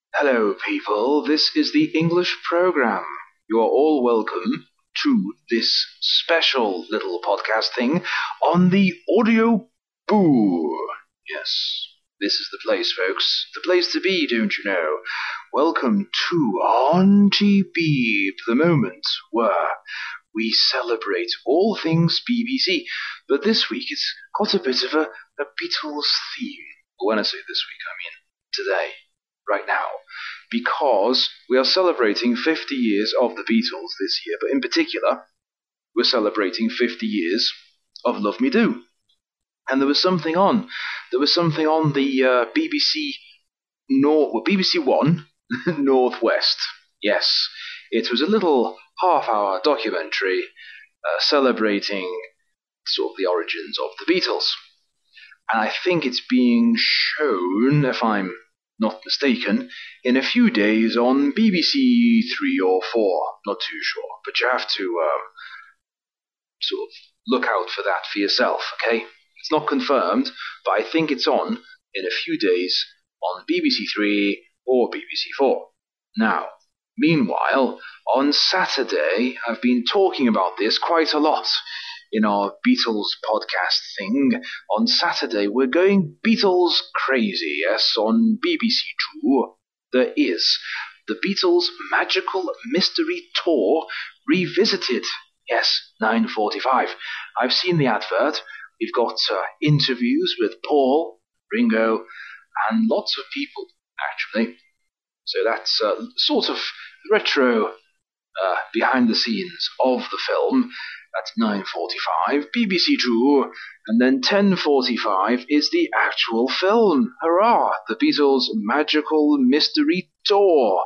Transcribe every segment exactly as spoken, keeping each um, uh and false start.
Hello, people. This is the English program. You are all welcome to this special little podcast thing on the Audio Boo. Yes, this is the place, folks. The place to be, don't you know? Welcome to On T B, the moment where we celebrate all things B B C. But this week it's got a bit of a, a Beatles theme. When I say this week, I mean today, right now, because we are celebrating fifty years of the Beatles this year, but in particular, we're celebrating fifty years of Love Me Do. And there was something on. There was something on the uh, B B C North, well, B B C One Northwest. Yes, it was a little half-hour documentary uh, celebrating sort of the origins of the Beatles. And I think it's being shown, if I'm not mistaken, in a few days on B B C Three or Four. Not too sure, but you have to um, sort of look out for that for yourself, okay? It's not confirmed, but I think it's on in a few days on B B C Three or B B C Four. Now, meanwhile, on Saturday, I've been talking about this quite a lot in our Beatles podcast thing. On Saturday, we're going Beatles crazy, yes, on B B C Two. There is the Beatles Magical Mystery Tour Revisited. Yes, nine forty-five. I've seen the advert. We've got uh, interviews with Paul, Ringo, and lots of people, actually. So that's uh, sort of retro uh, behind the scenes of the film. That's nine forty-five, B B C Two, and then ten forty-five is the actual film. Hurrah! The Beatles Magical Mystery Tour.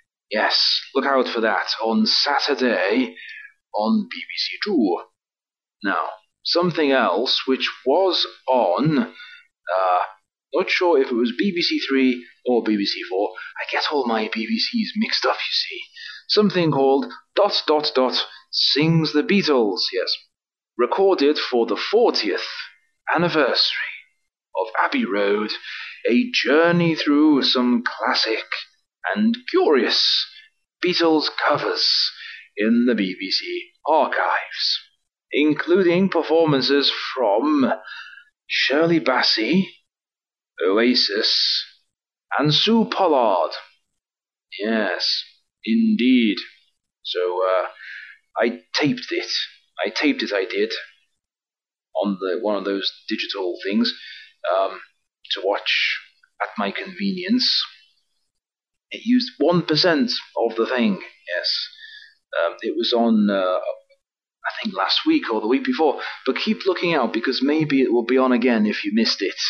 Yes, look out for that on Saturday on B B C Two. Now, something else which was on, uh, not sure if it was B B C Three or B B C Four. I get all my B B Cs mixed up, you see. Something called dot dot dot Sings the Beatles, yes. Recorded for the fortieth anniversary of Abbey Road, a journey through some classic and curious Beatles covers in the B B C archives, including performances from Shirley Bassey, Oasis, and Sue Pollard. Yes, indeed. So, uh, I taped it. I taped it, I did, on the one of those digital things, um, to watch at my convenience. It used one percent of the thing, yes. Um, it was on, uh, I think last week or the week before, but keep looking out because maybe it will be on again if you missed it.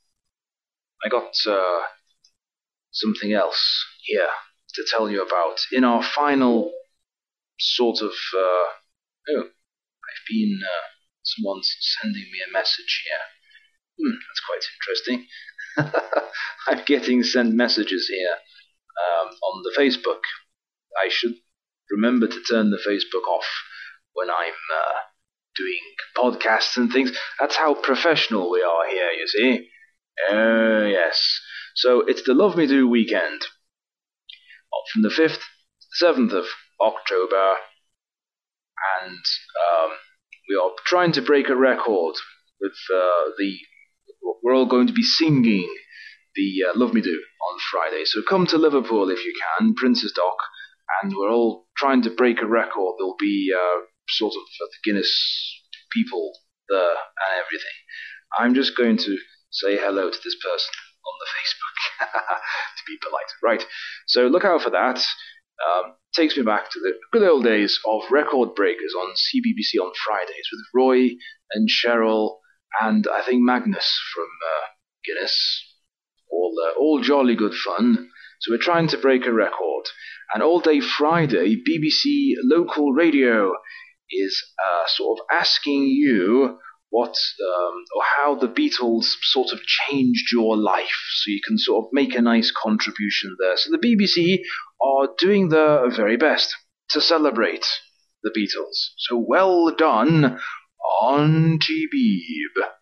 I got uh, something else here to tell you about in our final sort of, uh, oh, I've been, uh, someone's sending me a message here. Hmm, that's quite interesting. I'm getting sent messages here um, on the Facebook. I should remember to turn the Facebook off when I'm uh, doing podcasts and things. That's how professional we are here, you see. Oh, uh, yes. So it's the Love Me Do weekend. From the fifth to the seventh of October. And um, we are trying to break a record with uh, the... We're all going to be singing the uh, Love Me Do on Friday. So come to Liverpool if you can, Prince's Dock. And we're all trying to break a record. There'll be uh, sort of uh, the Guinness people there and everything. I'm just going to say hello to this person on the Facebook to be polite. Right, so look out for that. Um, takes me back to the good old days of record breakers on C B B C on Fridays with Roy and Cheryl and I think Magnus from uh, Guinness. All, uh, all jolly good fun. So we're trying to break a record. And all day Friday, B B C Local Radio is uh, sort of asking you what um, or how the Beatles sort of changed your life, so you can sort of make a nice contribution there. So the B B C are doing their very best to celebrate the Beatles. So well done, Auntie Beeb.